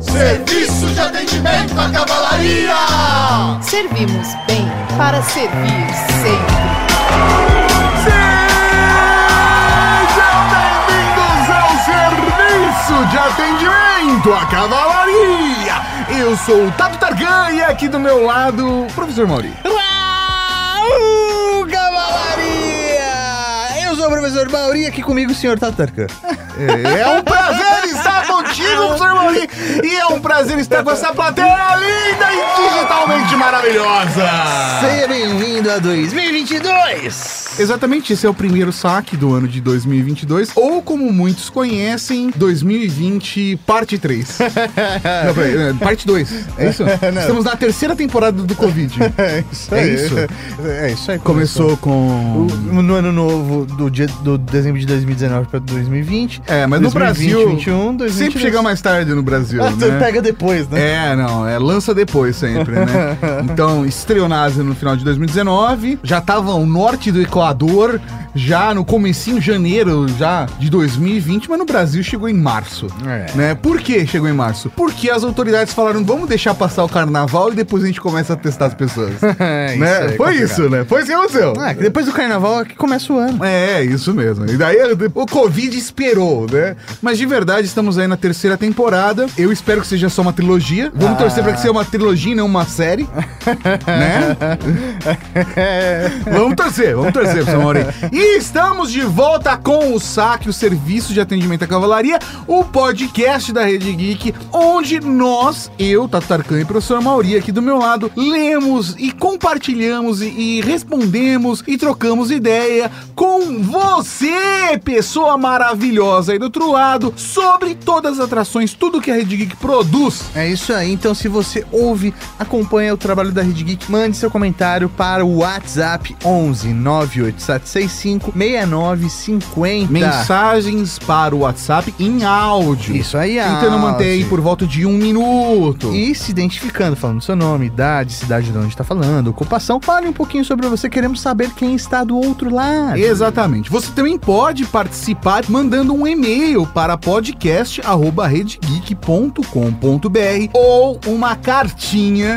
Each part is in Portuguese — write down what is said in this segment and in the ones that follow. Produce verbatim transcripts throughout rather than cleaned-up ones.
Serviço de atendimento à cavalaria! Servimos bem para servir sempre. Sejam bem-vindos ao Serviço de Atendimento à Cavalaria! Eu sou o Tato Tarkan e aqui do meu lado, Professor Mauri. Uau, cavalaria! Eu sou o Professor Mauri e aqui comigo o senhor Tato Tarkan. É, é um prazer estar contigo, professor Mauri, e é um prazer estar com essa plateia linda e digitalmente maravilhosa. Seja bem-vindo a dois mil e vinte e dois. Exatamente, esse é o primeiro saque do ano de dois mil e vinte e dois, ou como muitos conhecem, dois mil e vinte parte três. Não, peraí, parte dois, é isso? Estamos na terceira temporada do Covid. É isso É aí. isso? É isso aí. Começou com... O- no ano novo, do, dia, do dezembro de dois mil e dezenove para dois mil e vinte. É, mas no Brasil, dois mil e vinte, vinte e um, dois mil e vinte e dois. sempre chega mais tarde no Brasil, Ah, né? você pega depois, né? É, não, é lança depois sempre, né? Então, estreou na Ásia no final de dois mil e dezenove, já tava ao norte do Equador, já no comecinho, janeiro já de dois mil e vinte, mas no Brasil chegou em março, É. né? Por que chegou em março? Porque as autoridades falaram, vamos deixar passar o carnaval e depois a gente começa a testar as pessoas. É, né? isso aí, Foi complicado. isso, né? Foi isso que aconteceu. Ah, que depois do carnaval é que começa o ano. É, isso mesmo. E daí o Covid esperou, né? Mas de verdade, estamos aí na terceira temporada. Eu espero que seja só uma trilogia. Vamos Ah. torcer pra que seja uma trilogia e não uma série. Né? Vamos torcer, vamos torcer, professor Mauri. E estamos de volta com o saque, o Serviço de Atendimento à Cavalaria, o podcast da Rede Geek, onde nós, eu, Tato Tarkan e o professor Mauri, aqui do meu lado, lemos e compartilhamos e, e respondemos e trocamos ideia com você, pessoa maravilhosa aí do outro lado, sobre todas as atrações, tudo que a Rede Geek produz. É isso aí, então se você ouve, acompanha o trabalho da Rede Geek, mande seu comentário para o WhatsApp onze nove oito sete seis cinco seis nove cinco zero. Mensagens para o WhatsApp em áudio. Isso aí, Tentando manter aí áudio. por volta de um minuto. E se identificando, falando seu nome, idade, cidade de onde está falando, ocupação, fale um pouquinho sobre você, queremos saber quem está do outro lado. Exatamente. Você também pode participar mandando um e-mail para podcast arroba redegeek ponto com ponto br ou uma cartinha.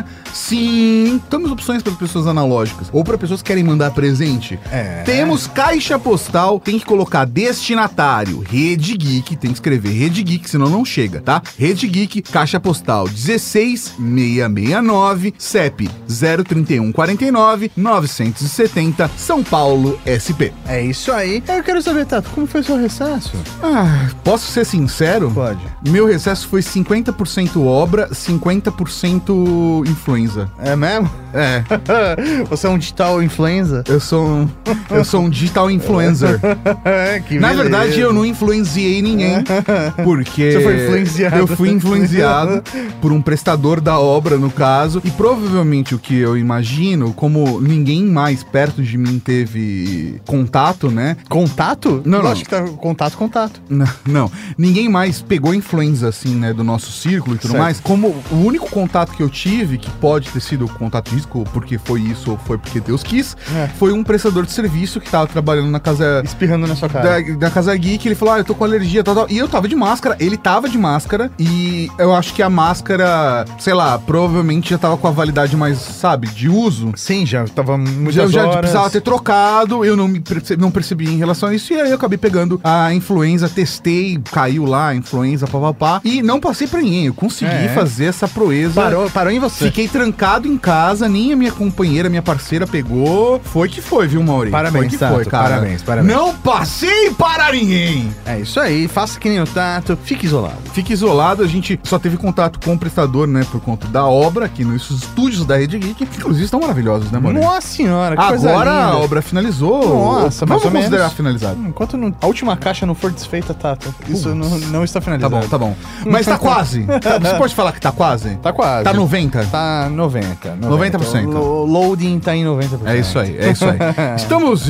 Sim, temos opções para pessoas analógicas ou para pessoas que querem mandar presente. É. Temos caixa postal, tem que colocar destinatário Rede Geek, tem que escrever Rede Geek, senão não chega, tá? Rede Geek, caixa postal dezesseis mil seiscentos e sessenta e nove, C E P zero trinta e um quarenta e nove, novecentos e setenta, São Paulo, S P. É isso aí. Eu quero saber, Tato, como foi seu recesso? Ah, posso ser sincero? Pode. Meu recesso foi cinquenta por cento obra, cinquenta por cento influenza. É mesmo? É, Você é um digital influenza? eu sou um, eu sou um digital influencer. Que Na beleza. verdade, eu não influenciei ninguém, porque Você foi influenciado. eu fui influenciado por um prestador da obra, no caso, e provavelmente o que eu imagino, como ninguém mais perto de mim teve contato, né? Contato? Não, não. Acho que tá contato, contato. Não, não, ninguém mais pegou influenza, assim, né, do nosso círculo e tudo Certo. mais. Como o único contato que eu tive, que pode ter sido contato de risco, porque foi isso ou foi porque Deus quis, É. foi um prestador de serviço que tava trabalhando na casa... Espirrando na sua cara. Da, da Casa Geek, ele falou, ah, eu tô com alergia, tal, tal. E eu tava de máscara, ele tava de máscara, e eu acho que a máscara, sei lá, provavelmente já tava com a validade mais, sabe, de uso. Sim, já tava muitas Já, eu já horas. precisava ter trocado, eu não, me perce- não percebi em relação a isso, e aí eu acabei pegando a influenza, testei, caiu lá a influenza, papapá, e não passei pra ninguém, eu consegui É. fazer essa proeza. Parou, parou em você. Fiquei trancado em casa, nem a minha companheira, minha parceira pegou. Foi que foi, viu, Mauri? Parabéns, foi que Tato, foi, cara. parabéns, parabéns. Não passei para ninguém! É isso aí, faça que nem o Tato, fique isolado. Fique isolado, a gente só teve contato com o prestador, né, por conta da obra aqui nos estúdios da Rede Geek, que inclusive estão maravilhosos, né, Mauri? Nossa senhora, que coisa Agora linda. a obra finalizou. Nossa, mais vamos ou considerar menos. finalizado. Enquanto não- a última caixa não for desfeita, Tato, isso não, não está Tá finalizado. bom, tá bom. Mas tá quase. Tá- você pode falar que tá quase? Tá quase. Tá noventa? Tá noventa. noventa por cento. O lo- loading tá em noventa por cento. É isso aí, é isso aí. Estamos em obra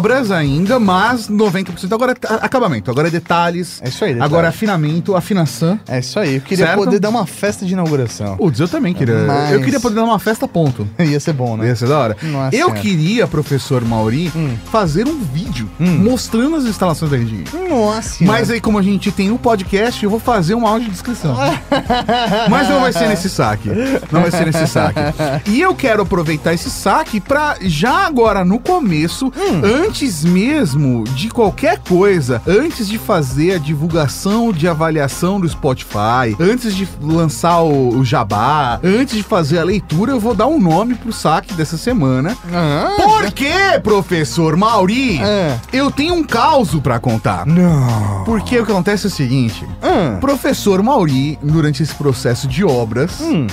obras ainda, mas noventa por cento agora é acabamento, agora é detalhes. É isso aí, detalhe. Agora é afinamento, afinação. É isso aí, eu queria Certo? poder dar uma festa de inauguração. Putz, eu também queria. Mas- Eu queria poder dar uma festa, ponto. Ia ser bom, né? Ia ser da hora. Nossa eu senhora. queria, professor Mauri, Hum. fazer um vídeo Hum. mostrando as instalações da Rede Geek. Nossa. Mas aí, como a gente tem um podcast, eu vou fazer uma audiodescrição. Mas não vai ser nesse saque. Não vai ser nesse saque. E eu quero aproveitar esse saque pra, já agora no começo, Hum. antes mesmo de qualquer coisa, antes de fazer a divulgação de avaliação do Spotify, antes de lançar o, o jabá, antes de fazer a leitura, eu vou dar um nome pro saque dessa semana. Ah, Por quê, professor Mauri? É. Eu tenho um caos pra contar. Não. Porque o que acontece é o seguinte: Ah. professor Mauri, durante esse processo de obras, Hum.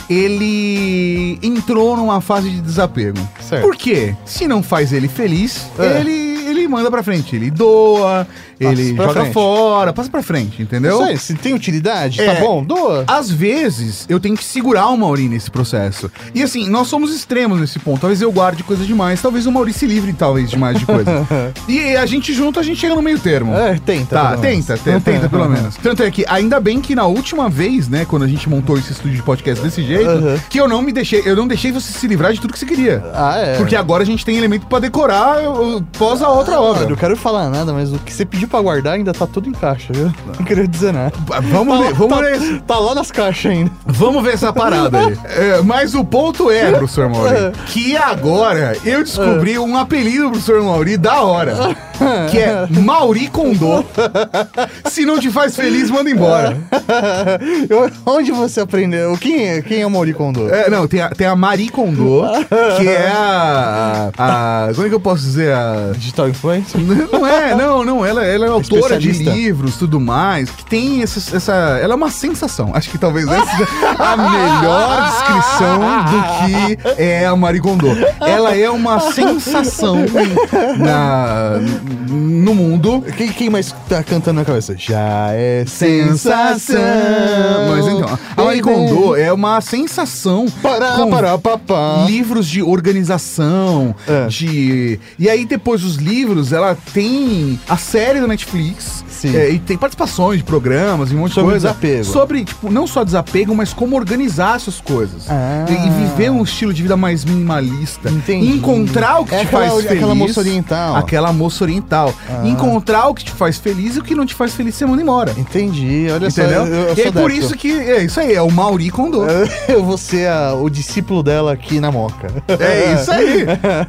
ele entrou numa fase de desapego. Certo. Por quê? Se não faz ele feliz, É. ele, ele manda pra frente. Ele doa, ele pra joga frente. fora, passa pra frente, entendeu? Isso aí, se tem utilidade, É. tá bom, doa. Às vezes, eu tenho que segurar o Mauri nesse processo. E assim, nós somos extremos nesse ponto. Talvez eu guarde coisa demais, talvez o Mauri se livre, talvez, demais de coisa. E a gente junto, a gente chega no meio termo. É, tenta. Tá, pelo menos. tenta, te- tenta pelo menos. Tanto é que, ainda bem que na última vez, né, quando a gente montou esse estúdio de podcast desse jeito, Uhum. que eu não me deixei, eu não deixei você se livrar de tudo que você queria. Ah, é. Porque agora a gente tem elemento pra decorar uh, pós a outra Eu obra. não quero falar nada, mas o que você pediu pra guardar ainda tá tudo em caixa, viu? Não queria dizer nada. Bah, Vamos Tá ver, lá- vamos tá, ver. Tá lá nas caixas ainda. Vamos ver essa parada aí. É, mas o ponto é, professor Mauri, que agora eu descobri um apelido pro professor Mauri da hora. Que é Mauri Condô. Se não te faz feliz, manda embora. Eu- onde você aprendeu? Quem é, quem é o Mauri Condô? É, não, tem a, tem a Marie Kondo, que é a, a, a. Como é que eu posso dizer? A. Digital Influencer? Não é, não, não. Ela, ela é autora de Especialista. livros tudo mais. Que tem essa, essa. Ela é uma sensação. Acho que talvez essa seja a melhor descrição do que é a Marie Kondo. Ela é uma sensação na, no mundo. Quem, quem mais tá cantando na cabeça? Já é Sensação. Mas então, a Marie Kondo é uma sensação. Pará, com pará, papá. livros de organização, É. de... E aí depois os livros, ela tem a série da Netflix. Sim. É, e tem participações de programas e um monte Sobre de coisa. desapego. Sobre, tipo, não só desapego, mas como organizar essas coisas. Ah. E, e viver um estilo de vida mais minimalista. Entendi. Encontrar o que É te aquela- faz feliz. aquela moça oriental. Aquela moça oriental. Ah. Encontrar o que te faz feliz e o que não te faz feliz, você manda embora. Entendi, olha Entendeu? só. Eu, eu e é sou por dessa. isso que... É isso aí, é o Mauri Kondo. Eu vou ser a- o discípulo dela aqui na Moca. É isso aí.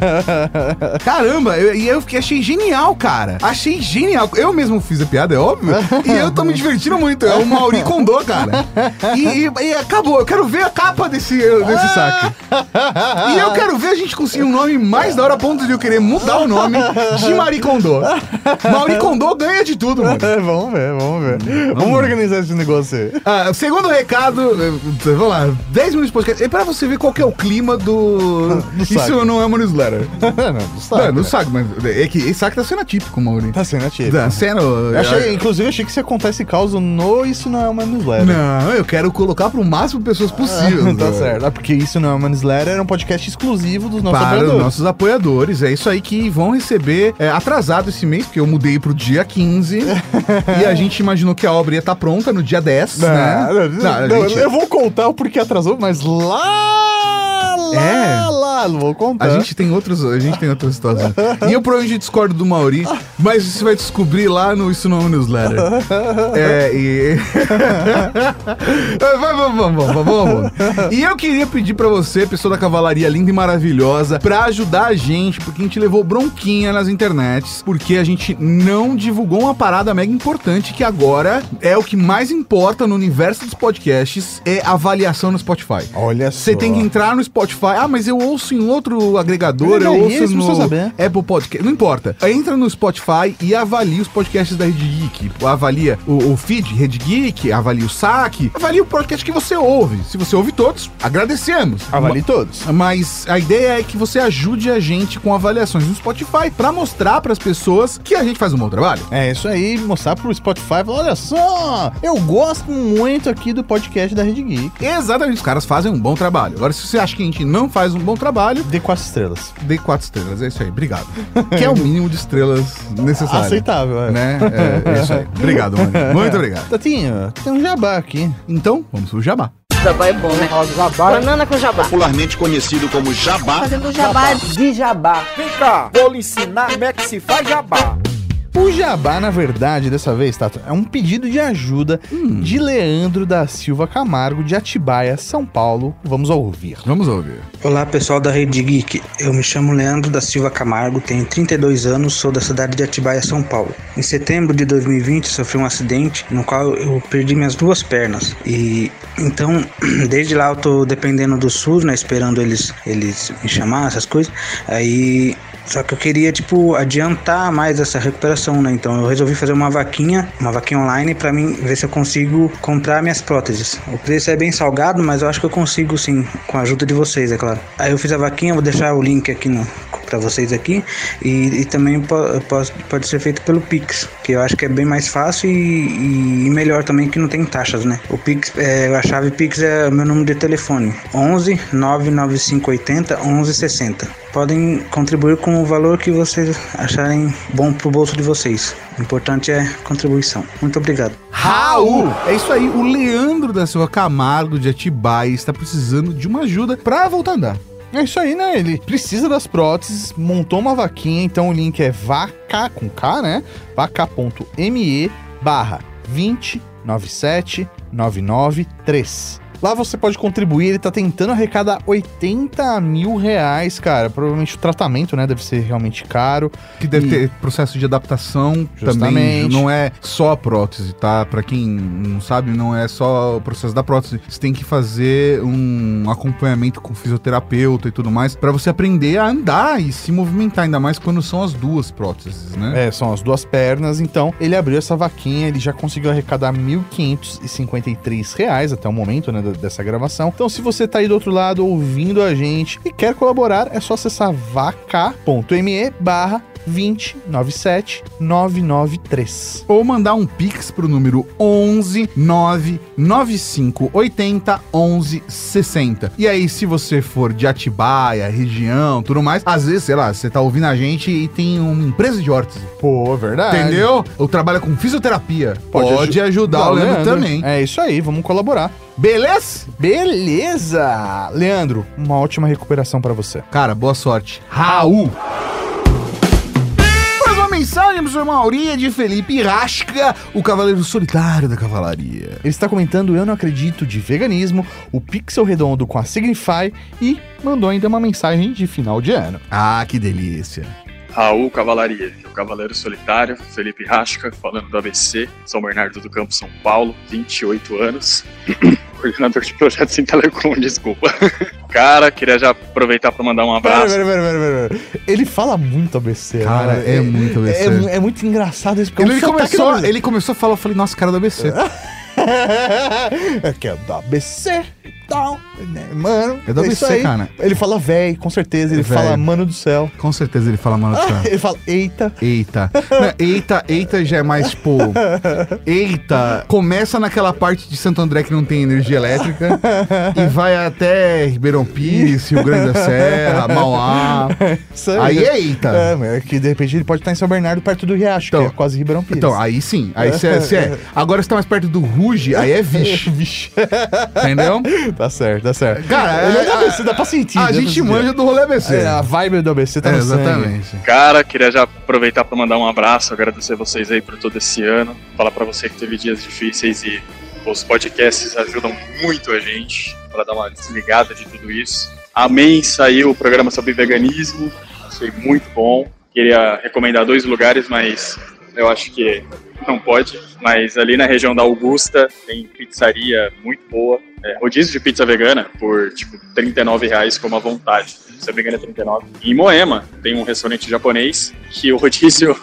Caramba, eu- e eu, fiquei, achei genial, cara. Achei genial. Eu mesmo fiz a piada, é óbvio. E eu tô me divertindo muito. É o Mauri Kondo, cara. E, e- e acabou. Eu quero ver a capa desse, desse saque. E eu quero ver a gente conseguir um nome mais da hora a ponto de eu querer mudar o nome de Mauri Kondo. Mauri Kondo ganha de tudo, mano. É, vamos ver, vamos ver. Vamos organizar esse negócio aí. Ah, segundo recado, eh, vamos lá, dez minutos de podcast. É pra você ver qual que é o clima do. Do Isso saque. não é uma newsletter. não, não sabe. Não, não sabe, mas é que esse saque tá sendo atípico, Mauri. Tá sendo ativo. Tá sendo. Eu achei, inclusive, eu achei que se acontece caso no Isso Não É Uma Newsletter. Não, eu quero colocar pro máximo de pessoas possível. tá certo. Ah, porque Isso Não É Uma Newsletter era um podcast exclusivo dos nossos Para os apoiadores. nossos apoiadores. É isso aí que vão receber é, atrasado esse mês, porque eu mudei pro dia quinze. E a gente imaginou que a obra ia estar pronta no dia dez, né? Não, não, Não, a não, gente- eu vou contar o porquê atrasou, mas lá, lá, É. lá, não vou contar. A gente tem outros, a gente tem outras situações. E eu provavelmente discordo do Mauri, mas você vai descobrir lá no Isso Não é uma Newsletter. É, e... Vai, vamos, vamos, vamos, vamos. E eu queria pedir pra você, pessoa da cavalaria linda e maravilhosa, pra ajudar a gente, porque a gente levou bronquinha nas internets, porque a gente não divulgou uma parada mega importante, que agora é o que mais importa no universo dos podcasts, é a avaliação no Spotify. Olha só. Você tem que entrar no Spotify. Ah, mas eu ouço em outro agregador, É, eu é ouço isso, no precisa saber. Apple Podcast. Não importa. Entra no Spotify Spotify e avalie os podcasts da Rede Geek. Avalia o, o feed Rede Geek, avalie o Saque, avalie o podcast que você ouve. Se você ouve todos, agradecemos. Avalie todos. Mas a ideia é que você ajude a gente com avaliações no Spotify pra mostrar pras pessoas que a gente faz um bom trabalho. É isso aí, mostrar pro Spotify, falar, olha só, eu gosto muito aqui do podcast da Rede Geek. Exatamente, os caras fazem um bom trabalho. Agora, se você acha que a gente não faz um bom trabalho, dê quatro estrelas. Dê quatro estrelas, é isso aí, obrigado. Que é o mínimo de estrelas necessário. Aceitável, é. Né? É, é isso aí. Obrigado, mano. Muito obrigado. Tatinho, tem um jabá aqui. Então, vamos pro jabá. Jabá é bom, né? Jabá. Banana com jabá. Popularmente conhecido como jabá. Fazendo jabá de jabá. Vem cá, vou lhe ensinar como é que se faz jabá. O jabá, na verdade, dessa vez, Tato, é um pedido de ajuda hum. de Leandro da Silva Camargo, de Atibaia, São Paulo. Vamos ouvir. Vamos ouvir. Olá, pessoal da Rede Geek. Eu me chamo Leandro da Silva Camargo, tenho trinta e dois anos, sou da cidade de Atibaia, São Paulo. Em setembro de dois mil e vinte, sofri um acidente no qual eu perdi minhas duas pernas. E então, desde lá eu tô dependendo do SUS, né, esperando eles, eles me chamar, essas coisas. Aí... Só que eu queria, tipo, adiantar mais essa recuperação, né? Então eu resolvi fazer uma vaquinha, uma vaquinha online pra mim ver se eu consigo comprar minhas próteses. O preço é bem salgado, mas eu acho que eu consigo sim, com a ajuda de vocês, é claro. Aí eu fiz a vaquinha, vou deixar o link aqui no... para vocês aqui e, e também po- pode, pode ser feito pelo Pix, que eu acho que é bem mais fácil e, e melhor também, que não tem taxas, né? O Pix, é, a chave Pix é o meu número de telefone, onze nove nove cinco oito zero onze sessenta. Podem contribuir com o valor que vocês acharem bom pro bolso de vocês. O importante é contribuição. Muito obrigado. Raul! É isso aí, o Leandro da Silva Camargo de Atibaia está precisando de uma ajuda pra voltar a andar. É isso aí, né? Ele precisa das próteses, montou uma vaquinha, então o link é vaca, com K, né? vaca.me barra vinte noventa e sete noventa e nove três. Lá você pode contribuir, ele tá tentando arrecadar oitenta mil reais, cara. Provavelmente o tratamento, né, deve ser realmente caro. Que deve e... ter processo de adaptação Justamente. também. Não é só a prótese, tá? Pra quem não sabe, não é só o processo da prótese. Você tem que fazer um acompanhamento com fisioterapeuta e tudo mais, pra você aprender a andar e se movimentar, ainda mais quando são as duas próteses, né? É, são as duas pernas. Então, ele abriu essa vaquinha, ele já conseguiu arrecadar mil quinhentos e cinquenta e três reais até o momento, né, dessa gravação. Então, se você tá aí do outro lado ouvindo a gente e quer colaborar, é só acessar vaca.me barra vinte noventa e sete noventa e nove três. Ou mandar um pix pro número onze nove nove cinco oito zero onze sessenta. E aí, se você for de Atibaia, região, tudo mais, às vezes, sei lá, você tá ouvindo a gente e tem uma empresa de órtese. Pô, é verdade. Entendeu? Ou trabalha com fisioterapia. Pode, Pode aj- ajudar o Leandro, Leandro também. É isso aí, vamos colaborar. Beleza? Beleza! Leandro, uma ótima recuperação pra você. Cara, boa sorte. Raul! Mais uma mensagem pro senhor Mauri de Felipe Rasca, o cavaleiro solitário da cavalaria. Ele está comentando Eu Não Acredito de Veganismo, o Pixel Redondo com a Signify e mandou ainda uma mensagem de final de ano. Ah, que delícia. Raul Cavalaria, o Cavaleiro Solitário, Felipe Rasca, falando do A B C, São Bernardo do Campo, São Paulo, vinte e oito anos, coordenador de projetos em Telecom, desculpa. Cara, queria já aproveitar pra mandar um abraço. Pera, pera, pera, pera, pera. Ele fala muito A B C. Cara, né? é, é muito A B C. É, é muito engraçado isso. Ele, ele, começou, ele começou a falar, eu falei, nossa, cara do A B C. É que é do A B C e tal, né? Mano. É do A B C, cara. Ele fala véi, com certeza. Ele Véi. fala mano do céu. Com certeza ele fala mano do céu. Ele fala eita. Eita. Não, eita, eita já é mais, tipo... Eita. Começa naquela parte de Santo André que não tem energia elétrica e vai até Ribeirão Pires, Rio Grande da Serra, Mauá. Aí é eita. É, mas é que de repente ele pode estar em São Bernardo, perto do Riacho, então, que é quase Ribeirão Pires. Então, aí sim. Aí se é, se é. Agora você tá mais perto do Ruge, aí é vixe. Vixe. Entendeu? Tá certo, tá certo. Cara, ele é do a, A B C, dá pra sentir. A gente manja do rolê A B C. É, a vibe do A B C tá é, no exatamente. sangue. Cara, queria já aproveitar pra mandar um abraço, agradecer vocês aí por todo esse ano, falar pra você que teve dias difíceis e os podcasts ajudam muito a gente pra dar uma desligada de tudo isso. Amém, saiu o programa sobre veganismo, achei muito bom. Queria recomendar dois lugares, mas eu acho que não pode. Mas ali na região da Augusta tem pizzaria muito boa. É, rodízio de pizza vegana por tipo trinta e nove reais como à vontade. Pizza vegana é trinta e nove. E em Moema tem um restaurante japonês que o rodízio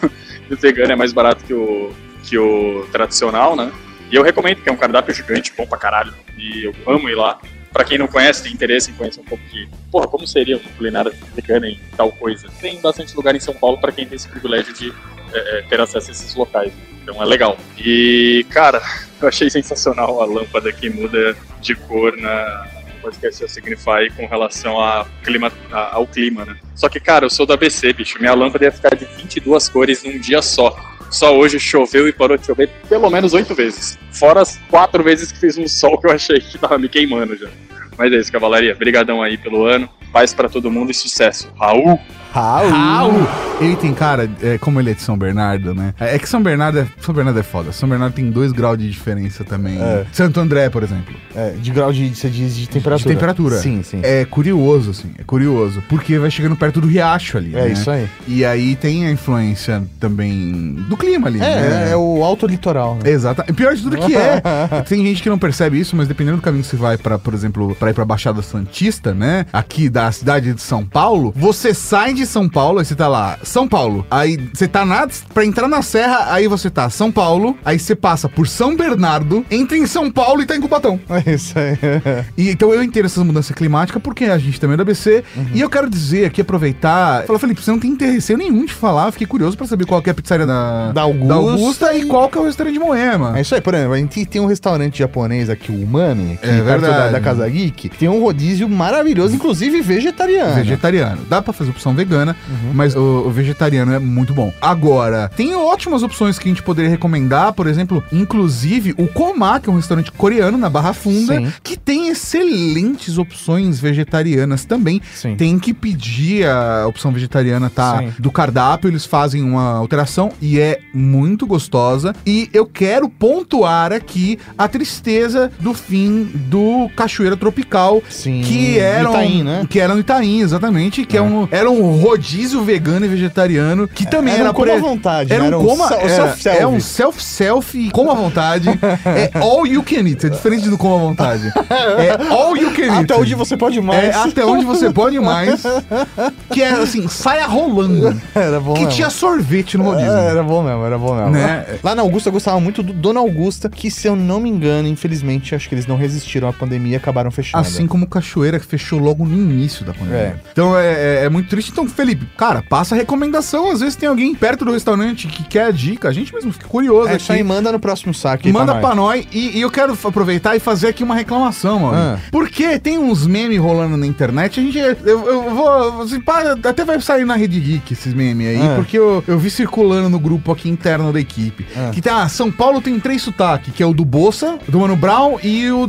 o vegano é mais barato que o, que o tradicional, né? E eu recomendo, que é um cardápio gigante, bom pra caralho. E eu amo ir lá. Pra quem não conhece, tem interesse em conhecer um pouco de... Porra, como seria uma culinária vegana em tal coisa? Tem bastante lugar em São Paulo pra quem tem esse privilégio de é, ter acesso a esses locais. Então é legal. E, cara, eu achei sensacional a lâmpada que muda de cor na podcast da Signify com relação a clima, a, ao clima, né? Só que, cara, eu sou do A B C, bicho. Minha lâmpada ia ficar de vinte e duas cores num dia só. Só hoje choveu e parou de chover pelo menos oito vezes. Fora as quatro vezes que fez um sol que eu achei que tava me queimando já. Mas é isso, Cavalaria. Obrigadão aí pelo ano. Paz pra todo mundo e sucesso. Raul! Raul! Raul! Ele tem, cara, é, como ele é de São Bernardo, né? É que São Bernardo é, São Bernardo é foda. São Bernardo tem dois graus de diferença também. É. Santo André, por exemplo. É, de grau de, você diz, de temperatura. De temperatura. Sim, sim. É curioso, assim. É curioso. Porque vai chegando perto do riacho ali, É né? isso aí. E aí tem a influência também do clima ali, É, né? é, é o alto litoral, né? Exato. E pior de tudo que é. Tem gente que não percebe isso, mas dependendo do caminho que você vai pra, por exemplo, pra ir pra Baixada Santista, né? Aqui da cidade de São Paulo, você sai de São Paulo, aí você tá lá, São Paulo. Aí você tá na, pra entrar na serra, aí você tá São Paulo, aí você passa por São Bernardo, entra em São Paulo e tá em Cubatão. É isso aí. E, então eu entendo essas mudanças climáticas porque a gente também é do A B C. Uhum. E eu quero dizer aqui, aproveitar. Falar, Felipe, você não tem receio nenhum de falar. Eu fiquei curioso pra saber qual que é a pizzaria da, Da Augusta, da Augusta e qual que é o restaurante de Moema. É isso aí, por exemplo, a gente tem um restaurante japonês aqui, o Umami, aqui É perto verdade. da, da Casa Geek, que tem um rodízio maravilhoso, inclusive vegetariano. Vegetariano. Dá pra fazer opção vegana, Uhum. mas o, o vegetariano é muito bom. Agora, tem ótimas opções que a gente poderia recomendar, por exemplo, inclusive o Koma, que é um restaurante coreano na Barra Funda, Sim. que tem excelentes opções vegetarianas também. Sim. Tem que pedir a opção vegetariana, tá? Sim. Do cardápio, eles fazem uma alteração e é muito gostosa. E eu quero pontuar aqui a tristeza do fim do Cachoeira Tropical, Sim. que era Itaim, um, né? que era no Itaim, exatamente, que é. É. um, era um rodízio vegano e vegetariano, que também Era era, um coma pre- à vontade, era né? um Era um coma, self- era- self-self. é um self-self, coma à vontade, é all you can eat, é diferente do coma à vontade, é all you can eat. Até onde você pode mais. É, até onde você pode mais, que é assim, saia rolando, Era bom que mesmo. tinha sorvete no rodízio. É, era bom mesmo, era bom mesmo. Né? Lá na Augusta eu gostava muito do Dona Augusta, que se eu não me engano, infelizmente, acho que eles não resistiram à pandemia e acabaram fechando. Assim como Cachoeira, que fechou logo no início da pandemia. É. Então é, é- é muito triste. Então, Felipe, cara, passa a recomendação. Às vezes tem alguém perto do restaurante que quer a dica. A gente mesmo fica curioso É aqui. isso aí, manda no próximo saque. Manda nós. pra nós. E, e eu quero aproveitar e fazer aqui uma reclamação, mano. Ah. Porque tem uns memes rolando na internet. A gente. Eu, eu vou. Assim, pá, até vai sair na Rede Geek esses memes aí. Ah. Porque eu, eu vi circulando no grupo aqui interno da equipe. Ah. Que tá. Ah, São Paulo tem três sotaques: que é o do Bolsa, do Mano Brown e o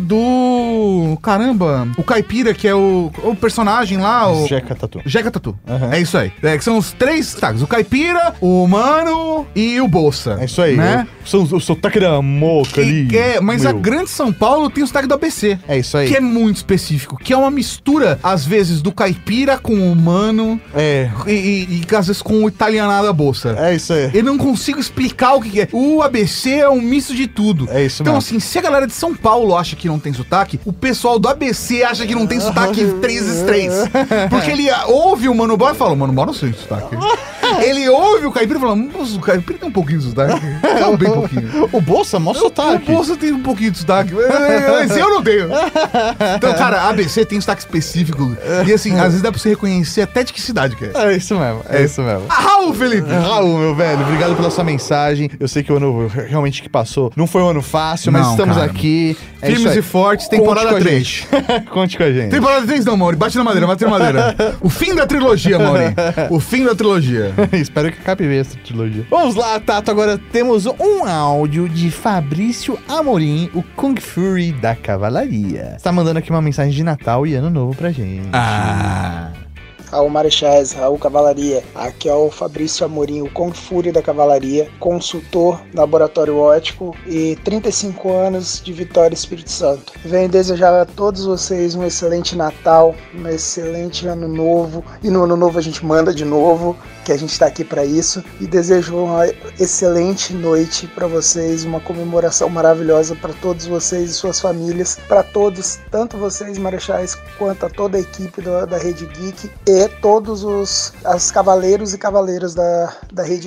do. Caramba, o Caipira, que é o, o personagem lá. O... Jeca Tatu. Jeca Tatu. Aham. É isso aí. É, que são os três sotaques: o Caipira, o Mano e o Bolsa. É isso aí. Né? O, o, o sotaque da moca ali. E, é, mas a meu. grande São Paulo tem o sotaque do A B C. É isso aí. Que é muito específico, que é uma mistura, às vezes, do caipira com o humano É. e, e, e às vezes com o italianado da bolsa. É isso aí. Eu não consigo explicar o que, que é. O A B C é um misto de tudo. É isso Então, mesmo. assim, se a galera de São Paulo acha que não tem sotaque, o pessoal do A B C acha que não tem sotaque três vezes três. Porque ele ouve o Mano Brown e fala: Mano Brown não tem sotaque. Ele ouve o caipira e fala: o caipira tem um pouquinho de sotaque. Não, bem pouquinho. O Bolsa, mó sotaque. O Bolsa tem um pouquinho de sotaque, mas eu não tenho. Então, cara, A B C tem sotaque específico. E assim, às vezes dá pra você reconhecer até de que cidade que é. É isso mesmo, é, isso mesmo. Ah, Raul, Felipe! Raul, meu velho, obrigado pela sua mensagem. Eu sei que o ano realmente que passou não foi um ano fácil, mas Não, estamos cara. aqui. É isso Firmes aí. e fortes, Conte temporada com a três. gente. Conte com a gente. Temporada três não, Mauri. Bate na madeira, bate na madeira. O fim da trilogia, Mauri. O fim da trilogia. Espero que acabe bem essa trilogia. Vamos lá, Tato. Agora temos um áudio de Fabrício Amorim, o Kung Fury da Cavalaria. Está mandando aqui uma mensagem de Natal e Ano Novo pra gente. Ah. Raul Marechais, Raul Cavalaria. Aqui é o Fabrício Amorim, o Kung Fury da Cavalaria, consultor, laboratório ótico e trinta e cinco anos de Vitória, Espírito Santo. Venho desejar a todos vocês um excelente Natal, um excelente Ano Novo, e no Ano Novo a gente manda de novo, que a gente está aqui para isso, e desejo uma excelente noite para vocês, uma comemoração maravilhosa para todos vocês e suas famílias, para todos, tanto vocês, Marechais, quanto a toda a equipe da, da Rede Geek e todos os as cavaleiros e cavaleiras da, da Rede Geek.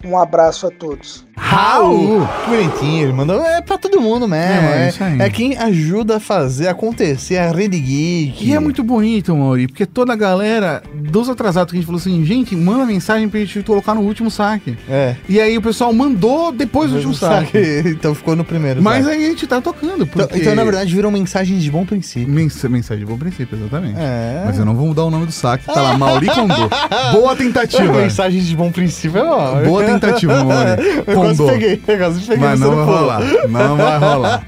Um abraço a todos. Raul! Que bonitinho, ele mandou. É pra todo mundo mesmo. É, É, isso aí. é quem ajuda a fazer acontecer a Rede Geek. E é muito bonito, Mauri, porque toda a galera dos atrasados que a gente falou assim, gente, manda mensagem pra gente colocar no último saque. É. E aí o pessoal mandou depois do último saque. Então ficou no primeiro. Mas saque. aí a gente tá tocando. Então, Porque... então, na verdade, viram mensagens de bom princípio. Mens mensagem de bom princípio, exatamente. É. Mas eu não vou mudar o nome do saque, tá lá, Mauri Condô. Boa tentativa. Mensagens de bom princípio é bom. Boa tentativa, Mauri. Eu quase Condô. peguei, eu quase peguei. Mas você não vai pulou. rolar, não vai rolar.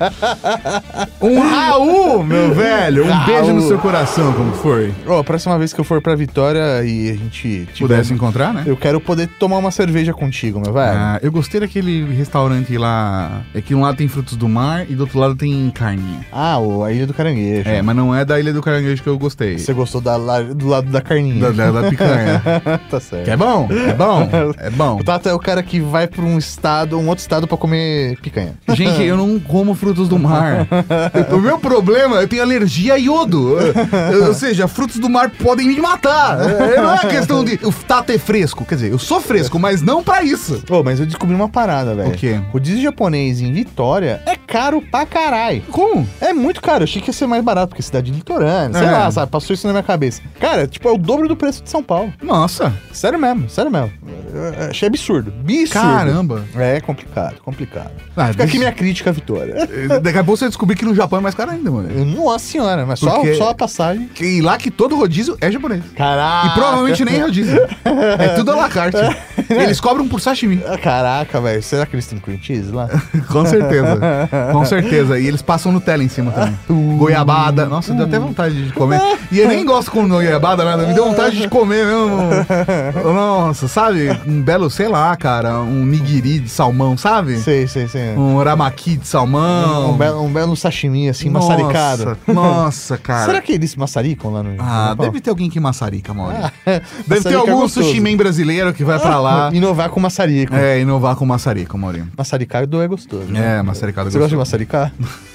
Um Raul, meu velho, um Raul. beijo no seu coração, como foi? Ó, a próxima vez que eu for pra Vitória e a gente tiver- Pudesse encontrar, né? eu quero poder tomar uma cerveja contigo, meu velho. Ah, eu gostei daquele restaurante lá. É que um lado tem frutos do mar e do outro lado tem carninha. Ah, o, a Ilha do Caranguejo. É, mas não é da Ilha do Caranguejo que eu gostei. Você gostou da, lá- do lado da carninha. Da, da, da picanha. Tá certo. Que é bom, é bom, é bom. O Tato é o cara que vai pra um estado, um outro estado pra comer picanha. Gente, eu não como frutos do mar. O meu problema, eu tenho alergia a iodo. Eu- Ou seja, frutos do mar podem me matar. É, Não é questão de o tato é fresco. Quer dizer, eu sou fresco, mas não pra isso. Ô, mas eu descobri uma parada, velho. O quê? Rodízio japonês em Vitória é caro pra caralho. Como? É muito caro. Eu achei que ia ser mais barato, porque é cidade litorânea. Sei É. lá, sabe? Passou isso na minha cabeça. Cara, tipo, é o dobro do preço de São Paulo. Nossa, Sério mesmo, sério mesmo. Eu- eu achei absurdo. Absurdo. caramba. É complicado, complicado. Ah, Fica aqui deixa- minha crítica à Vitória. Daqui a pouco você descobrir que no Japão é mais caro ainda, mano. Nossa senhora, mas só, Porque- só a passagem. E lá que todo rodízio é japonês. Caraca. E provavelmente nem é rodízio. É tudo à la carte. Eles cobram por sashimi. Caraca, velho. Será que eles têm cream cheese lá? Com certeza. Com certeza. E eles passam Nutella em cima também. Goiabada. Nossa, deu até vontade de comer. E eu nem gosto com goiabada, nada. Me deu vontade de comer mesmo. Nossa, sabe? Um belo, sei lá, cara. Um nigiri de salmão, sabe? Sei, sei, sei. Um ramaki de salmão. Um, belo, um belo sashimi, assim, Nossa, maçaricado. Nossa, cara. Será que eles maçaricam lá no Ah, Japão? deve ter alguém que maçarica, Mauri. Ah, Deve ter maçarica é algum gostoso. sushi man brasileiro que vai pra lá. Inovar com maçarico. É, inovar com maçarico, Mauri. Maçaricado é gostoso. né? É, maçaricado. Você gosta de gostoso. maçaricar?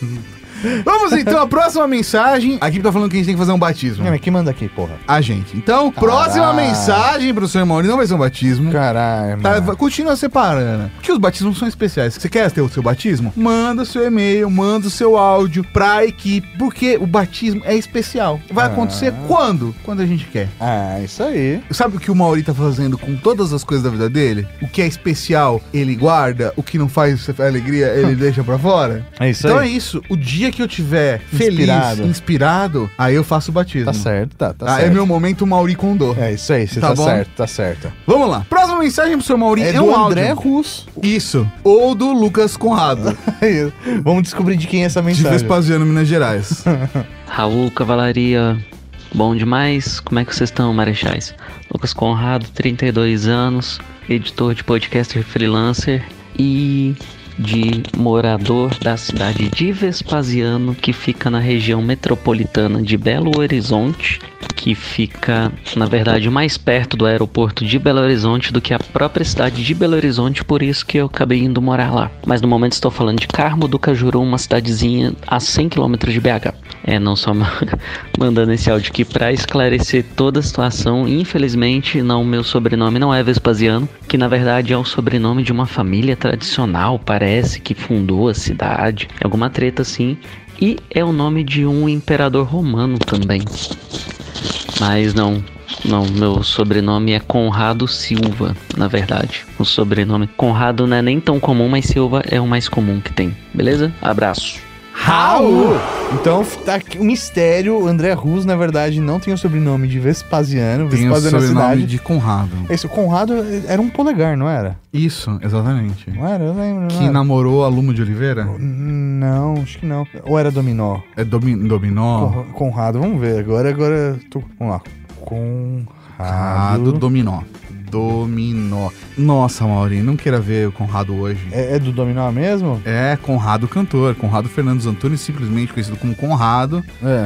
Vamos então, a próxima mensagem. Aqui tá falando que a gente tem que fazer um batismo. Não, mas quem manda aqui, porra? A gente. Então, próxima Caralho. mensagem pro senhor Mauri não vai ser um batismo. Caralho, Tá, mano. va- continua separando. Porque os batismos são especiais. Você quer ter o seu batismo? Manda o seu e-mail, manda o seu áudio pra equipe. Porque o batismo é especial. Vai Ah. acontecer quando? Quando a gente quer. Ah, isso aí. Sabe o que o Mauri tá fazendo com todas as coisas da vida dele? O que é especial, ele guarda. O que não faz alegria, ele deixa pra fora. É isso Então aí. é isso. O dia que eu tiver feliz, Inspirado. inspirado, aí eu faço o batismo. Tá certo, tá, tá Ah, certo. é meu momento Mauri Condô. É isso aí, você Tá tá, bom? certo, tá certo. Vamos lá. Próxima mensagem pro senhor Mauri É, é, do um André áudio. Russo. Isso. Ou do Lucas Conrado, Vamos descobrir de quem é essa de mensagem. Vespasiano, Minas Gerais. Raul, Cavalaria, bom demais? Como é que vocês estão, Marechais? Lucas Conrado, trinta e dois anos, editor de podcaster freelancer e de morador da cidade de Vespasiano, que fica na região metropolitana de Belo Horizonte, que fica, na verdade, mais perto do aeroporto de Belo Horizonte do que a própria cidade de Belo Horizonte, por isso que eu acabei indo morar lá. Mas no momento estou falando de Carmo do Cajuru, uma cidadezinha a cem quilômetros de B H. É, não só mandando esse áudio aqui para esclarecer toda a situação. Infelizmente, não, meu sobrenome não é Vespasiano, que na verdade é o sobrenome de uma família tradicional, parece, que fundou a cidade, alguma treta assim. E é o nome de um imperador romano também. Mas não, não, meu sobrenome é Conrado Silva, na verdade. O sobrenome Conrado não é nem tão comum, mas Silva é o mais comum que tem. Beleza? Abraço. Raul! Então, tá aqui o mistério. O André Russo, na verdade, não tem o sobrenome de Vespasiano. Tem o Vespasiano é a sobrenome cidade. de Conrado. Esse, o Conrado era um polegar, não era? Isso, exatamente. Não era? Eu lembro. Não, Que era. namorou a Lumo de Oliveira? Não, acho que não. Ou era Dominó? É domi Dominó? Con- Conrado, vamos ver. Agora, agora. Tô... Vamos lá. Conrado Conrado. Dominó. Dominó. Nossa, Mauri, não queira ver o Conrado hoje. É, é do Dominó mesmo? É Conrado cantor. Conrado Fernandes Antunes, simplesmente conhecido como Conrado. É.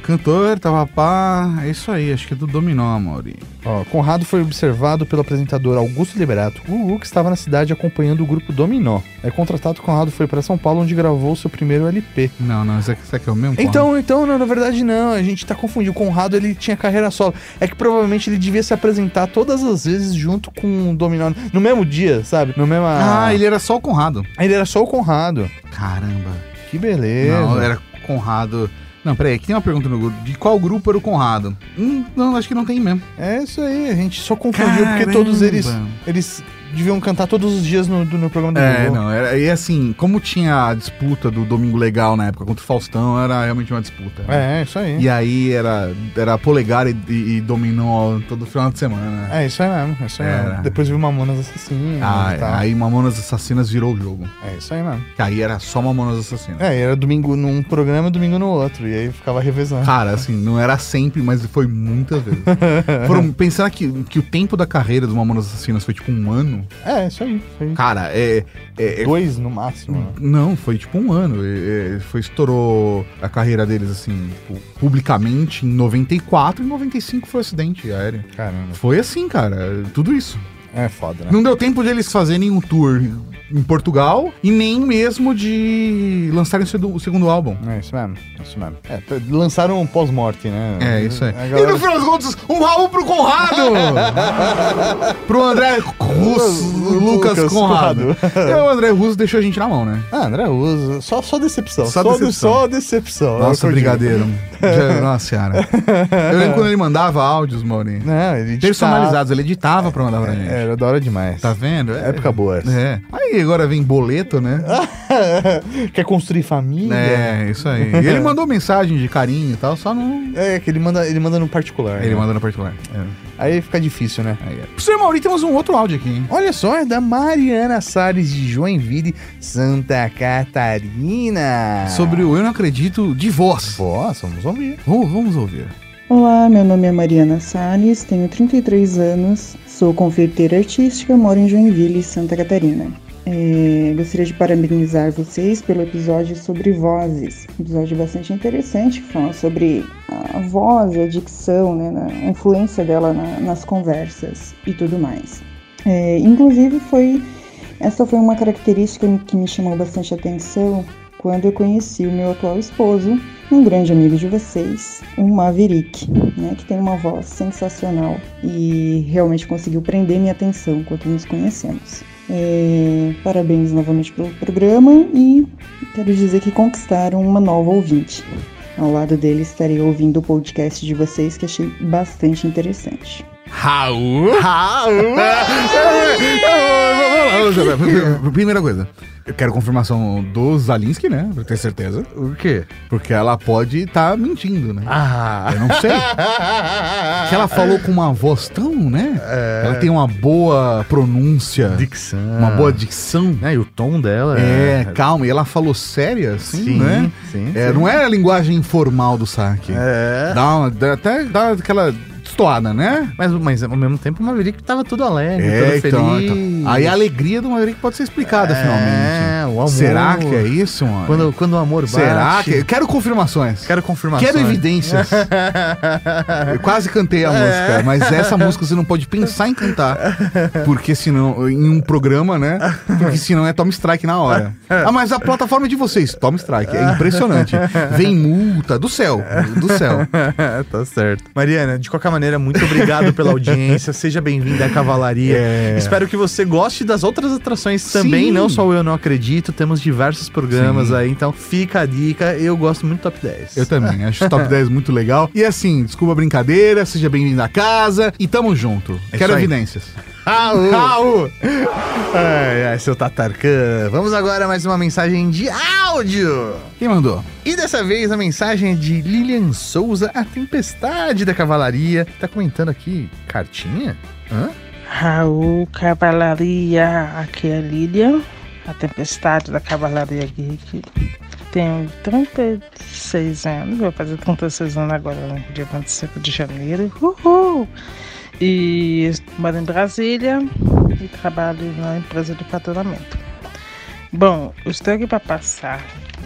cantor, tava pá. É isso aí, acho que é do Dominó, Mauri. Ó, Conrado foi observado pelo apresentador Augusto Liberato, Gugu, que estava na cidade acompanhando o grupo Dominó. É contratado, Conrado foi para São Paulo, onde gravou seu primeiro L P. Não, não, isso aqui, isso aqui é o mesmo Então, Conrado? então, não, na verdade não, a gente tá confundindo. O Conrado, ele tinha carreira solo. É que provavelmente ele devia se apresentar todas as vezes junto com o Dominó, no mesmo dia, sabe? No mesmo... Ah, ele era só o Conrado. Ele era só o Conrado. Caramba. Que beleza. Não, era Conrado... Não, peraí, aqui tem uma pergunta no grupo. De qual grupo era o Conrado? Hum, não, acho que não tem mesmo. É isso aí, a gente só confundiu, Caramba. porque todos eles... Eles... deviam cantar todos os dias no, no programa do É, Google. não, era, e assim, como tinha a disputa do Domingo Legal na época contra o Faustão, era realmente uma disputa. É, isso aí. E aí era, era polegar e, e, e dominó todo final de semana. É, isso aí mesmo, é isso aí Era. mesmo. Depois viu Mamonas Assassinas Ah, e tal. aí Mamonas Assassinas virou o jogo. É isso aí mesmo. Que aí era só Mamonas Assassinas. É, era domingo num programa e domingo no outro, e aí ficava revezando. Cara, assim, não era sempre, mas foi muitas vezes. Foram, pensando que, que o tempo da carreira dos Mamonas Assassinas foi tipo um ano. É, isso aí. Isso aí. Cara, é... é, é Dois no máximo. Né? Não, foi tipo um ano. É, é, foi, estourou a carreira deles, assim, tipo, publicamente em noventa e quatro, e em noventa e cinco foi um acidente aéreo. Caramba. Foi assim, cara, tudo isso. É foda, né? Não deu tempo de eles fazerem um tour em Portugal e nem mesmo de lançarem o seg- o segundo álbum. É isso mesmo, isso mesmo. É, t- lançaram um pós-morte, né? É, isso aí. A E galera- no final das contas, um Raul pro Conrado! Pro André Russo, Lucas, Lucas Conrado. Conrado. E o André Russo deixou a gente na mão, né? Ah, André Uso, só, só decepção. Só Só, decepção. De, só decepção. Nossa, é o que eu digo. brigadeiro. Já- Nossa senhora. Eu lembro quando ele mandava áudios, Mauri. Não, ele editava. Personalizados, ele editava pra mandar pra gente. É, era da hora demais. Tá vendo? É, Época boa essa. É. Aí agora vem boleto, né? Quer construir família? É, isso aí. E ele mandou mensagem de carinho e tal, só não. É, que ele manda, ele manda no particular. Ele né? manda no particular. É. Aí fica difícil, né? Aí é. Professor Mauri, temos um outro áudio aqui, hein? Olha só, é da Mariana Salles de Joinville, Santa Catarina. Sobre o Eu Não Acredito de Voz. Voz, vamos ouvir. Vamos, vamos ouvir. Olá, meu nome é Mariana Salles, tenho trinta e três anos, sou confeiteira artística, moro em Joinville, Santa Catarina. É, gostaria de parabenizar vocês pelo episódio sobre vozes, um episódio bastante interessante, que fala sobre a voz e a dicção, né, a influência dela na, nas conversas e tudo mais. É, inclusive, foi, essa foi uma característica que me chamou bastante atenção quando eu conheci o meu atual esposo, um grande amigo de vocês, o Maverick, né, que tem uma voz sensacional e realmente conseguiu prender minha atenção quando nos conhecemos. É, parabéns novamente pelo programa e quero dizer que conquistaram uma nova ouvinte. Ao lado dele estarei ouvindo o podcast de vocês, que achei bastante interessante. Raul! Raul! Primeira coisa, eu quero confirmação do Zalinski, né? Pra ter certeza. O quê? Porque ela pode estar mentindo, né? Ah! Eu não sei. Que ela falou com uma voz tão, né? É. Ela tem uma boa pronúncia. Dicção. Uma boa dicção. É, e o tom dela É, calma. E ela falou séria, assim, Sim, né? sim, É, sim. não é a linguagem informal do saque. É. Dá uma, dá até dá aquela destoada, né? Mas, mas ao mesmo tempo o Maverick tava tudo alegre, É, todo então, feliz. então. Aí a alegria do Maverick pode ser explicada, É, finalmente. o amor. Será que é isso, mano? Quando, quando o amor bate... Será que... Quero confirmações. Quero confirmações. Quero evidências. Eu quase cantei a música, mas essa música você não pode pensar em cantar. Porque senão, em um programa, né? Porque senão é toma strike na hora. Ah, mas a plataforma é de vocês, toma strike. É impressionante. Vem multa do céu. Do céu. Tá certo. Mariana, de qualquer maneira, muito obrigado pela audiência. Seja bem-vinda à Cavalaria. É. Espero que você goste das outras atrações também, Sim. não só o Eu Não Acredito. Temos diversos programas Sim. aí, então fica a dica. Eu gosto muito do Top dez. Eu também, acho o Top dez muito legal. E assim, desculpa a brincadeira, seja bem-vindo à casa e tamo junto. É Quero isso aí. evidências. Raul! Raul! Ai, ai, seu Tatarkan. Vamos agora a mais uma mensagem de áudio. Quem mandou? E dessa vez a mensagem é de Lilian Souza, a Tempestade da Cavalaria. Tá comentando aqui, cartinha? Hã? Raul Cavalaria, aqui é Lilian, a Tempestade da Cavalaria Geek. Tenho trinta e seis anos, vou fazer trinta e seis anos agora, no dia vinte e cinco de janeiro. Uhul! E moro em Brasília e trabalho na empresa de faturamento. Bom, eu estou aqui para passar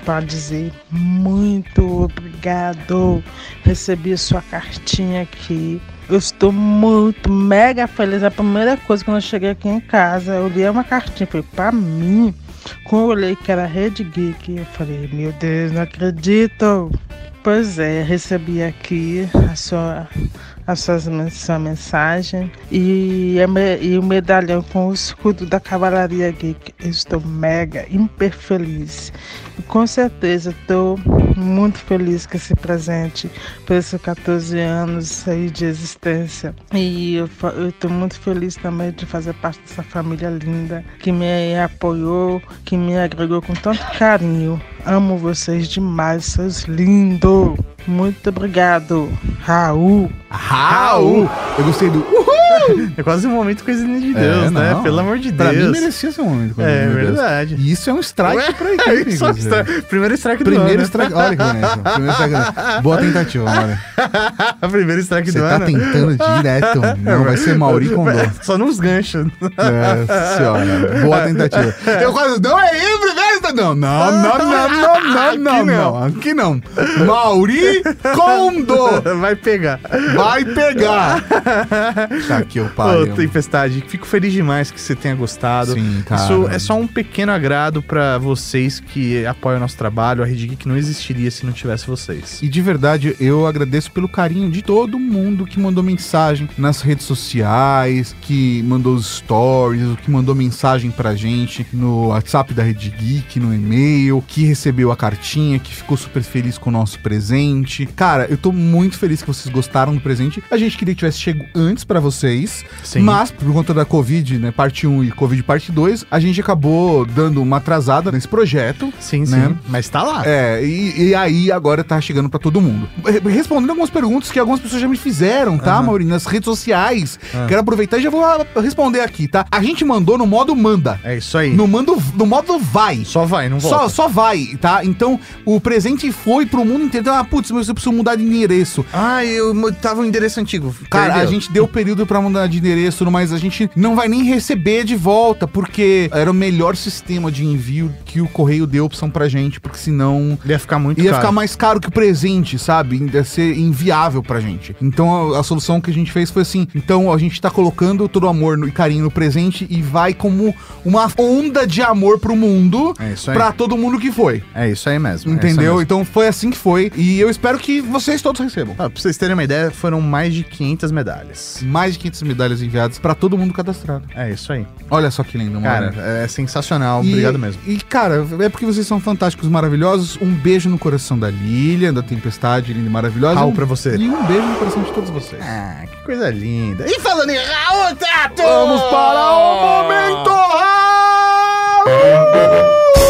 para dizer muito obrigado. Recebi a sua cartinha aqui. Eu estou muito, mega feliz. A primeira coisa, quando eu cheguei aqui em casa, eu li uma cartinha, foi para mim. Quando eu olhei que era Rede Geek, eu falei, meu Deus, não acredito. Pois é, recebi aqui a sua, a sua, sua mensagem e, a, e o medalhão com o escudo da Cavalaria Geek. Eu estou mega, hiper feliz. E com certeza estou muito feliz com esse presente por esses quatorze anos aí de existência. E eu estou muito feliz também de fazer parte dessa família linda que me apoiou, que me agregou com tanto carinho. Amo vocês demais, seus lindos. Muito obrigado, Raul. Raul! Eu gostei do uhul! É quase um momento coisinha de Deus, é, né? Pelo amor de Deus. Pra mim merecia ser um momento coisinha é, de Deus. É verdade. E isso é um strike Ué? pra equipe. Isso é um strike. Primeiro strike do Primeiro ano. Strike, olha que bonito. Primeiro strike. Boa tentativa, olha. Primeiro strike Você do tá ano. tentando direto. Não, vai ser Mauri com dor. Só nos ganchos. É, senhora. Boa tentativa. Eu quase, não é livre, velho? Não, não, não, não, não, não, não, não. Aqui não. Mauri Condor. Vai pegar. Vai pegar. Tá aqui o pai. Ô, Tempestade, fico feliz demais que você tenha gostado. Sim, cara. Isso é só um pequeno agrado pra vocês que apoiam o nosso trabalho. A Rede Geek não existiria se não tivesse vocês. E de verdade, eu agradeço pelo carinho de todo mundo que mandou mensagem nas redes sociais, que mandou os stories, que mandou mensagem pra gente no WhatsApp da Rede Geek, no e-mail, que recebeu a cartinha, que ficou super feliz com o nosso presente. Cara, eu tô muito feliz que vocês gostaram do presente. A gente queria que tivesse chego antes pra vocês, Sim. mas por conta da Covid, né, parte um e Covid parte dois, a gente acabou dando uma atrasada nesse projeto. Sim, né? sim. Mas tá lá. É, e, e aí agora tá chegando pra todo mundo. Respondendo algumas perguntas que algumas pessoas já me fizeram, tá, uhum. Maurinho? Nas redes sociais. Uhum. Quero aproveitar e já vou responder aqui, tá? A gente mandou no modo manda. É isso aí. No, mando, no modo vai. Só vai, não volta. Só, só vai, tá? Então, o presente foi pro mundo inteiro. Ah, putz, mas eu preciso mudar de endereço. Ah, eu tava no endereço antigo. Cara, Perdeu. a gente deu período pra mudar de endereço, mas a gente não vai nem receber de volta, porque era o melhor sistema de envio que o correio deu opção pra gente, porque senão... Ia ficar muito ia caro. ficar mais caro que o presente, sabe? Ia ser inviável pra gente. Então, a, a solução que a gente fez foi assim, então a gente tá colocando todo o amor no, e carinho no presente e vai como uma onda de amor pro mundo, é isso aí. Pra todo mundo que foi. É isso aí mesmo. Entendeu? É mesmo. Então foi assim que foi, e eu espero que vocês todos recebam. Ah, pra vocês terem uma ideia, foram mais de quinhentas medalhas. Mais de quinhentas medalhas enviadas pra todo mundo cadastrado. É isso aí. Olha só que lindo, mano. Cara, é sensacional. E, obrigado mesmo. E, cara, é porque vocês são fantásticos, maravilhosos. Um beijo no coração da Lilian, da Tempestade, linda e maravilhosa. Raul um, pra você. E um beijo no coração de todos vocês. Ah, que coisa linda. E falando em Raul Tato! Vamos para o momento Raul!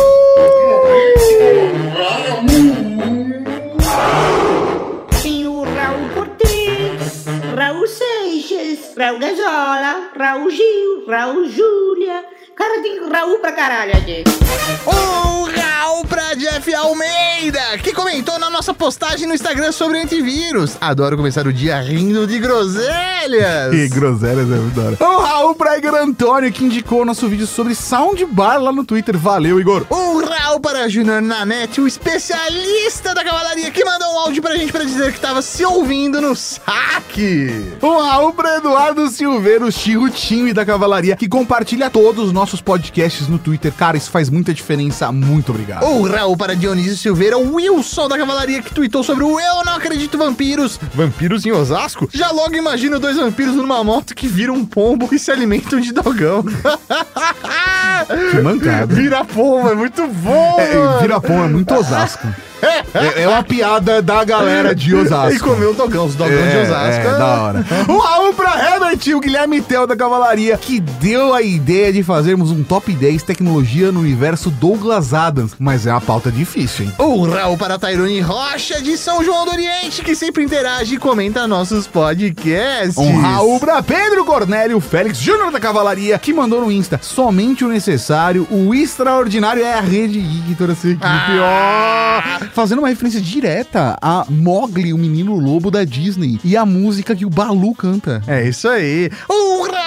Tem o Raul Cortez, Raul Seixas, Raul Gazola, Raul Gil, Raul Júlia. Cara, tem Raul pra caralho, gente. Um Raul pra Jeff Almeida, que comentou na nossa postagem no Instagram sobre antivírus. Adoro começar o dia rindo de groselhas. Que groselhas, é muito da hora. Um Raul pra Igor Antônio, que indicou nosso vídeo sobre soundbar lá no Twitter. Valeu, Igor. Um Raul para Júnior Nanete, o especialista da cavalaria, que mandou um áudio pra gente pra dizer que tava se ouvindo no saque. Um Raul pra Eduardo Silveira, o Chirrutinho e da cavalaria, que compartilha todos os nossos nossos podcasts no Twitter. Cara, isso faz muita diferença. Muito obrigado. O Raul para Dionísio Silveira, o Wilson da Cavalaria, que tweetou sobre o Eu Não Acredito Vampiros. Vampiros em Osasco? Já logo imagino dois vampiros numa moto que viram um pombo e se alimentam de dogão. Que mancada. Vira pombo, é muito bom, é, Vira pombo, é muito Osasco. É, é uma piada da galera de Osasco. E comeu dogão, os dogão é, de Osasco. É, da hora. Um Raul pra Herbert e o Guilherme Tel da Cavalaria, que deu a ideia de fazermos um top dez tecnologia no universo Douglas Adams. Mas é uma pauta difícil, hein? Um Raul para Tairone Rocha de São João do Oriente, que sempre interage e comenta nossos podcasts. Um Raul pra Pedro Cornélio Félix Júnior da Cavalaria, que mandou no Insta somente o necessário, o extraordinário é a Rede Geek, toda essa equipe. Ah! Ó, fazendo uma referência direta a Mowgli, o menino lobo da Disney, e a música que o Balu canta. É isso aí. Um Raul para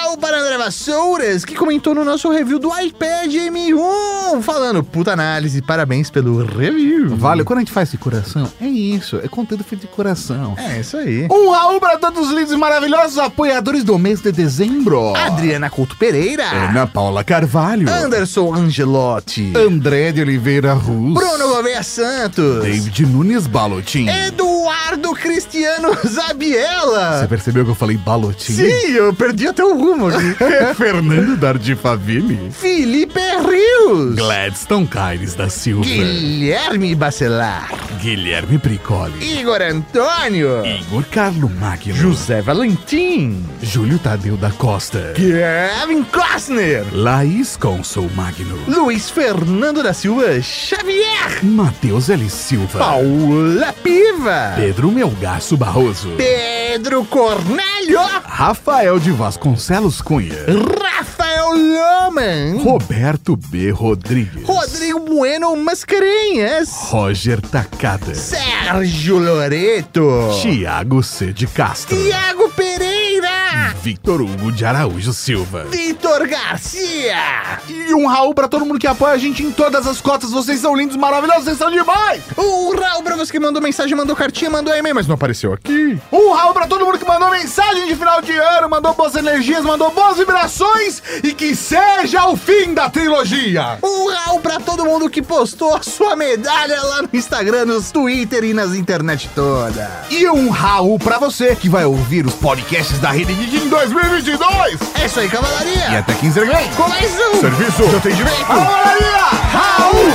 André Vassouras, que comentou no nosso review do iPad M um, falando, puta análise, parabéns pelo review. Vale, quando a gente faz de coração, é isso, é conteúdo feito de coração. É, isso aí. Um Raul para todos os lindos e maravilhosos apoiadores do mês de dezembro. Adriana Couto Pereira. Ana Paula Carvalho. Anderson Angelotti. André de Oliveira Ruz. Bruno Gouveia Santos. David Nunes Balotin. Eduardo Cristiano Zabiela. Você percebeu que eu falei Balotin? Sim, eu perdi até o rumo aqui. Fernando Dardifaville. Felipe Rios. Gladstone Caires da Silva. Guilherme Bacelar. Guilherme Pricoli. Igor Antônio. Igor Carlo Magno. José Valentim. Júlio Tadeu da Costa. Kevin Costner. Laís Consul Magno. Luiz Fernando da Silva Xavier. Matheus L. Silva. Paula Piva. Pedro Melgaço Barroso. Pedro Cornélio. Rafael de Vasconcelos Cunha. Rafael Loman. Roberto B. Rodrigues. Rodrigo Bueno Mascarenhas. Roger Takada. Sérgio Loreto. Tiago C. de Castro. Tiago Pereira. Victor Hugo de Araújo Silva. Vitor Garcia. E um Raul pra todo mundo que apoia a gente em todas as cotas. Vocês são lindos, maravilhosos, vocês são demais. Um Raul pra você que mandou mensagem, mandou cartinha, mandou e-mail, mas não apareceu aqui. Um Raul pra todo mundo que mandou mensagem de final de ano, mandou boas energias, mandou boas vibrações e que seja o fim da trilogia. Um Raul pra todo mundo que postou a sua medalha lá no Instagram, nos Twitter e nas internet toda. E um Raul pra você que vai ouvir os podcasts da Rede Geek em dois mil e vinte e dois. É isso aí, cavalaria. E até quinze vem. Com mais um serviço de atendimento. Cavalaria Raul.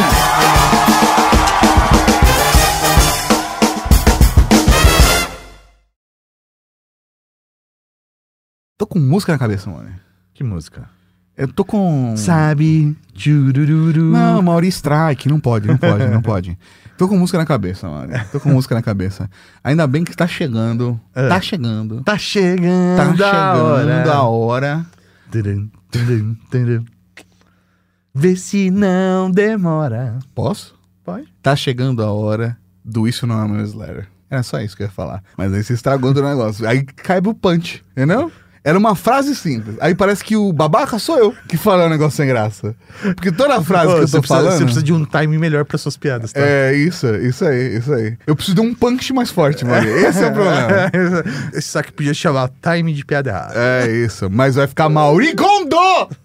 Tô com música na cabeça, mano. Que música? Eu tô com... Sabe? Tchurururu. Não, Mauri Strike. Não pode, não pode, não pode. Tô com música na cabeça, mano. Tô com música na cabeça. Ainda bem que tá chegando. É. Tá chegando. Tá chegando. Tá chegando a a hora. Turum, turum, turum. Vê se não demora. Posso? Pode. Tá chegando a hora do Isso Não É Meu Slayer. Era só isso que eu ia falar. Mas aí você estragou o negócio. Aí cai pro punch, entendeu? Era uma frase simples. Aí parece que o babaca sou eu que fala um negócio sem graça. Porque toda frase Ô, que eu você tô precisa, falando... Você precisa de um time melhor pra suas piadas, tá? É, isso, isso aí, isso aí. Eu preciso de um punch mais forte, mano. Esse é o problema. Esse saque podia chamar time de piada errada. É isso. Mas vai ficar Mauri Kondo!